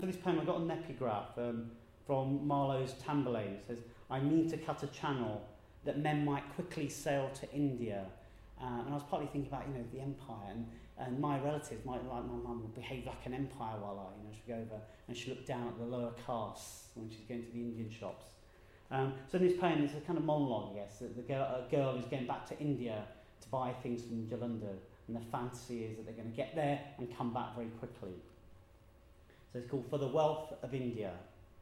For this poem, I got an epigraph from Marlowe's Tamburlaine. It says, "I mean to cut a channel that men might quickly sail to India." And I was partly thinking about, the empire, and my relatives, like my mum, would behave like an empire while she'd go over and she'd look down at the lower castes when she's going to the Indian shops. So in this poem, it's a kind of monologue, I guess, that a girl is going back to India to buy things from Jalandhar, and the fantasy is that they're going to get there and come back very quickly. So it's called For the Wealth of India.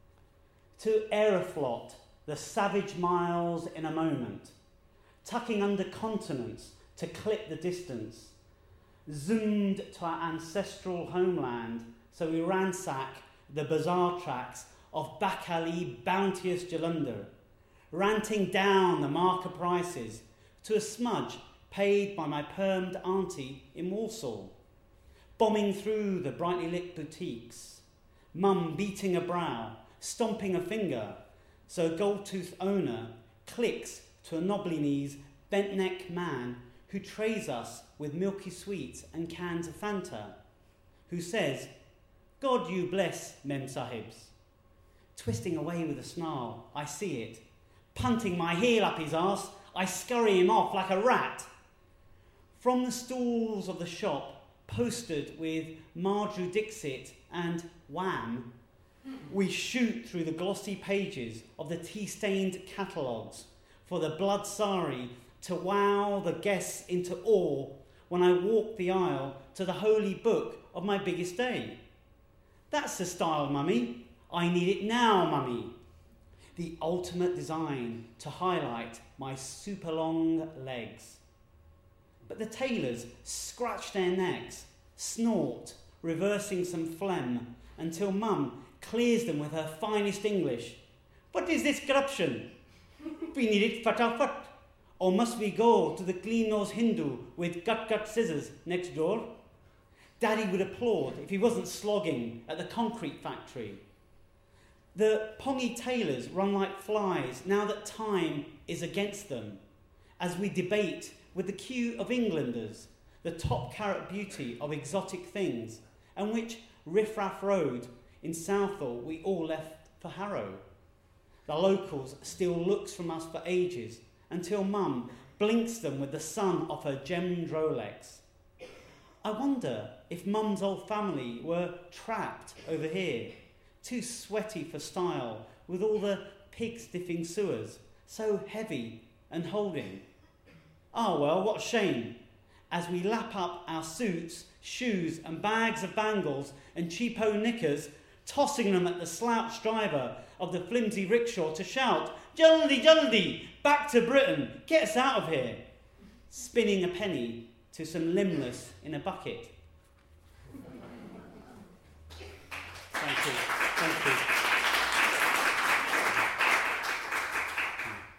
To Aeroflot, the savage miles in a moment, tucking under continents to clip the distance, zoomed to our ancestral homeland, so we ransack the bazaar tracks of Bakali bounteous Jalandhar, ranting down the marker prices to a smudge paid by my permed auntie in Walsall, bombing through the brightly lit boutiques, mum beating a brow, stomping a finger, so a gold-toothed owner clicks to a knobbly-knees, bent-neck man who trays us with milky sweets and cans of Fanta, who says, "God you bless, Mem Sahibs." Twisting away with a snarl, I see it. Punting my heel up his arse, I scurry him off like a rat. From the stalls of the shop, posted with Marjorie Dixit and Wham, we shoot through the glossy pages of the tea-stained catalogues for the blood sari to wow the guests into awe when I walk the aisle to the holy book of my biggest day. That's the style, mummy. I need it now, mummy. The ultimate design to highlight my super long legs. But the tailors scratch their necks, snort, reversing some phlegm, until mum clears them with her finest English. What is this corruption? We need it fatafat. Or must we go to the clean-nosed Hindu with gut scissors next door? Daddy would applaud if he wasn't slogging at the concrete factory. The pongy tailors run like flies now that time is against them, as we debate with the queue of Englanders the top carat beauty of exotic things, and which riffraff road in Southall we all left for Harrow. The locals still looks from us for ages, until mum blinks them with the sun off her gemmed Rolex. I wonder if mum's old family were trapped over here, too sweaty for style, with all the pig-stiffing sewers, so heavy and holding. Ah, well, what a shame, as we lap up our suits, shoes and bags of bangles and cheapo knickers, tossing them at the slouched driver of the flimsy rickshaw to shout, "Jaldi, jaldi, back to Britain, get us out of here," spinning a penny to some limbless in a bucket.